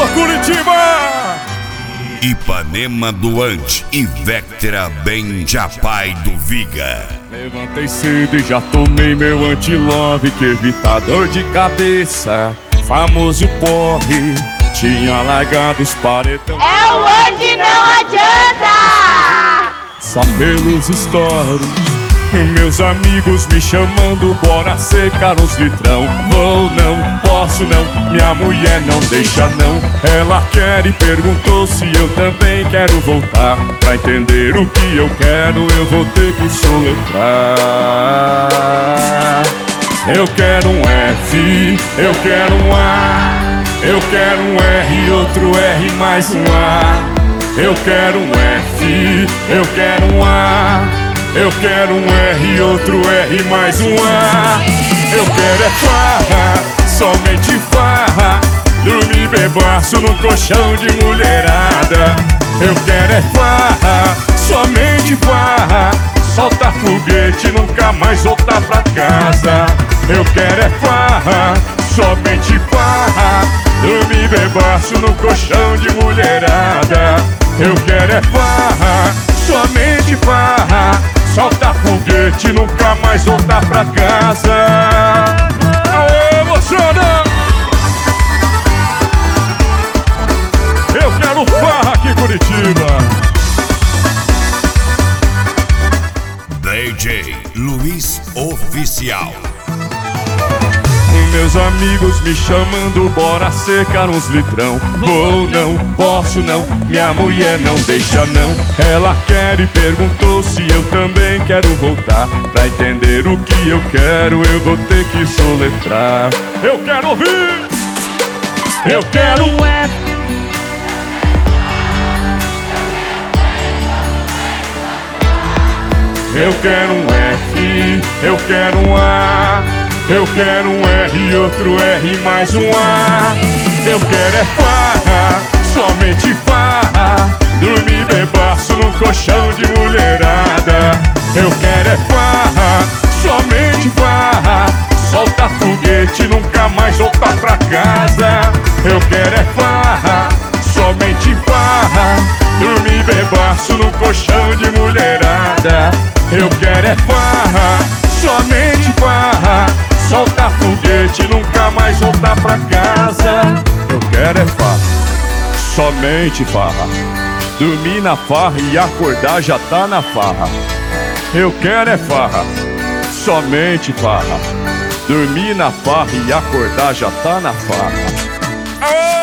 Curitiba! Ipanema doante e Vectra bem Japai do Viga. Levantei cedo e já tomei meu anti-love, que evita dor de cabeça. Famoso porre, tinha largado os paredão. É hoje, não adianta! Só pelos stories, meus amigos me chamando, bora secar uns litrão. Vou não, posso não, minha mulher não deixa não. Ela quer e perguntou se eu também quero voltar. Pra entender o que eu quero, eu vou ter que soletrar. Eu quero um F, eu quero um A, eu quero um R, outro R mais um A. Eu quero um F, eu quero um A, eu quero um R, outro R mais um A. Eu quero é farra, somente farra, dormir bebaço no colchão de mulherada. Eu quero é farra, somente farra, solta foguete, nunca mais voltar pra casa. Eu quero é farra, somente farra, dormir bebaço no colchão de mulherada. Eu quero é farra, somente farra, solta foguete, nunca mais voltar pra casa. Aê, moçada! Eu quero farra aqui em Curitiba. DJ Luiz Oficial. Meus amigos me chamando, bora secar uns litrão. Vou não, posso não, minha mulher não deixa não. Ela quer e perguntou se eu também quero voltar. Pra entender o que eu quero, eu vou ter que soletrar. Eu quero ouvir! Eu quero um F, eu quero um F, eu quero um A, eu quero um R, outro R mais um A. Eu quero é farra, somente farra, dormir bebaço no colchão de mulherada. Eu quero é farra, somente farra, solta foguete, nunca mais voltar pra casa. Eu quero é farra, somente farra, dormir bebaço no colchão de mulherada. Eu quero é farra, somente farra, solta foguete, nunca mais voltar pra casa. Eu quero é farra, somente farra, dormir na farra e acordar já tá na farra. Eu quero é farra, somente farra, dormir na farra e acordar já tá na farra.